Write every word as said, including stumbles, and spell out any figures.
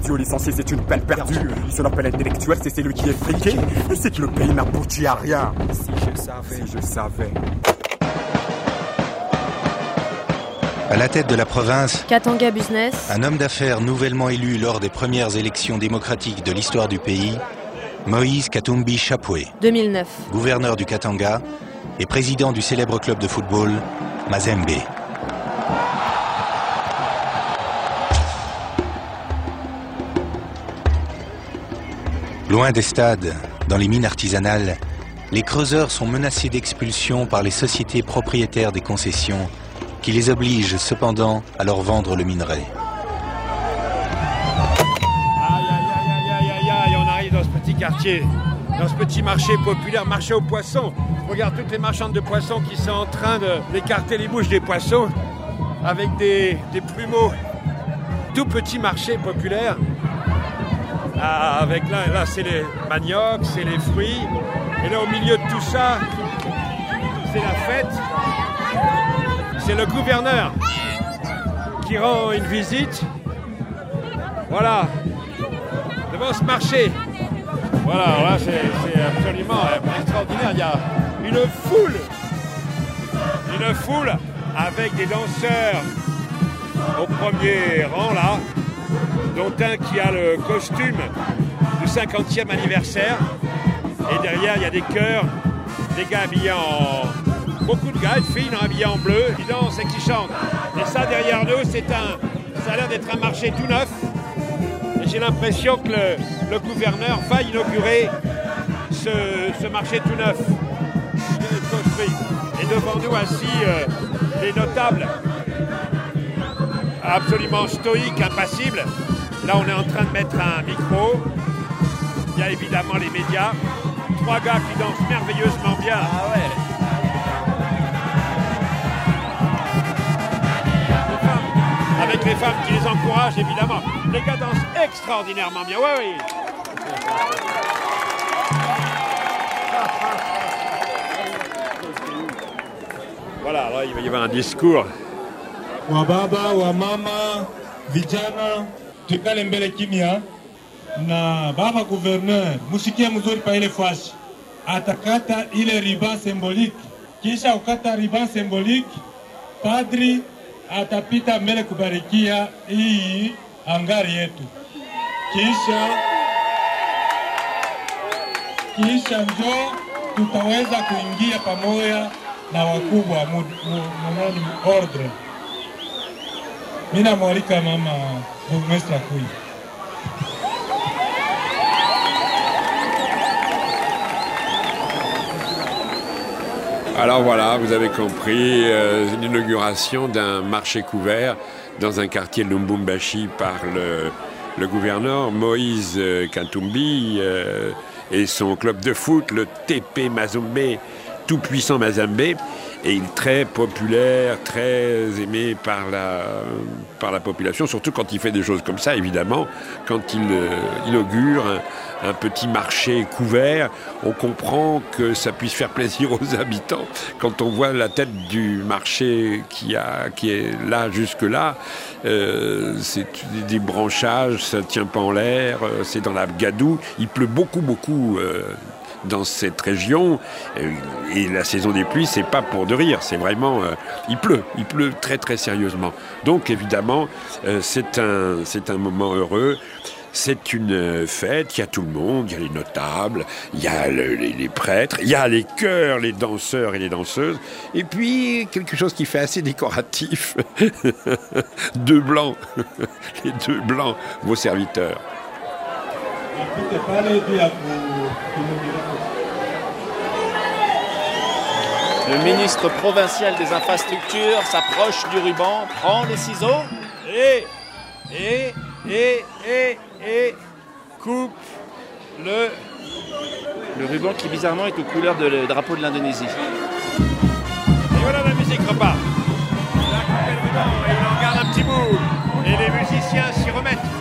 studio licencié, c'est une peine perdue. Ce l'appel intellectuel, c'est celui qui est friqué. Et c'est que le pays n'aboutit à rien. Si je savais. Si je savais. À la tête de la province, Katanga Business, un homme d'affaires nouvellement élu lors des premières élections démocratiques de l'histoire du pays, Moïse Katumbi Chapwe, deux mille neuf. Gouverneur du Katanga et président du célèbre club de football Mazembe. Loin des stades, dans les mines artisanales, les creuseurs sont menacés d'expulsion par les sociétés propriétaires des concessions qui les obligent cependant à leur vendre le minerai. Aïe, aïe, aïe, aïe, aïe, aïe, on arrive dans ce petit quartier, dans ce petit marché populaire, marché aux poissons. Regarde toutes les marchandes de poissons qui sont en train de- d'écarter les bouches des poissons avec des, des plumeaux. Tout petit marché populaire. Ah, avec là, là c'est les maniocs, c'est les fruits. Et là, au milieu de tout ça, c'est la fête. C'est le gouverneur qui rend une visite. Voilà, devant ce marché. Voilà, là, c'est c'est absolument extraordinaire. Il y a une foule, une foule avec des danseurs au premier rang, là, dont un qui a le costume du cinquantième anniversaire. Et derrière, il y a des chœurs, des gars habillés en... Beaucoup de gars et de filles habillés en bleu, qui dansent et qui chantent. Et ça, derrière nous, c'est un... ça a l'air d'être un marché tout neuf. Et j'ai l'impression que le, le gouverneur va inaugurer ce, ce marché tout neuf qui vient d'être construit. Et devant nous, assis, euh, des notables absolument stoïques, impassibles. Là, on est en train de mettre un micro. Il y a évidemment les médias. Trois gars qui dansent merveilleusement bien. Ah ouais. Les femmes, avec les femmes qui les encouragent, évidemment. Les gars dansent extraordinairement bien. Ouais, oui. Voilà, là, il va y avoir un discours. Wababa, wamama, vijana, tukale mbele kimya na baba gouverneur, musikie mzuri pa ile fasi. Atakata ile riban symbolique. Kisha ukata riban symbolique, padri atapita mbele kubarikia hii angari yetu. Kisha kisha njo tutaweza kuingia pamoja na wakubwa wa mu- mu- munani ordre. Mina mwalika mama bourgmestre Kui. Alors voilà, vous avez compris, euh, l'inauguration d'un marché couvert dans un quartier de Lubumbashi par le, le gouverneur Moïse euh, Katumbi euh, et son club de foot, le T P Mazembe, tout puissant Mazembe. Et il est très populaire, très aimé par la, par la population, surtout quand il fait des choses comme ça, évidemment. Quand il euh, inaugure un, un petit marché couvert, on comprend que ça puisse faire plaisir aux habitants. Quand on voit la tête du marché qui, a, qui est là jusque-là, euh, c'est des branchages, ça ne tient pas en l'air, euh, c'est dans la gadoue. Il pleut beaucoup, beaucoup euh, dans cette région, et la saison des pluies, c'est pas pour de rire, c'est vraiment, euh, il pleut, il pleut très très sérieusement. Donc évidemment, euh, c'est un, c'est un moment heureux. C'est une fête, il y a tout le monde, il y a les notables, il y a le, les, les prêtres, il y a les chœurs, les danseurs et les danseuses, et puis quelque chose qui fait assez décoratif, deux blancs, les deux blancs, vos serviteurs. Le ministre provincial des infrastructures s'approche du ruban, prend les ciseaux Et, et, et, et, et, coupe le... Le ruban qui bizarrement est aux couleurs de le drapeau de l'Indonésie. Et voilà, la musique repart. Il a coupé le ruban et il en garde un petit bout. Et les musiciens s'y remettent.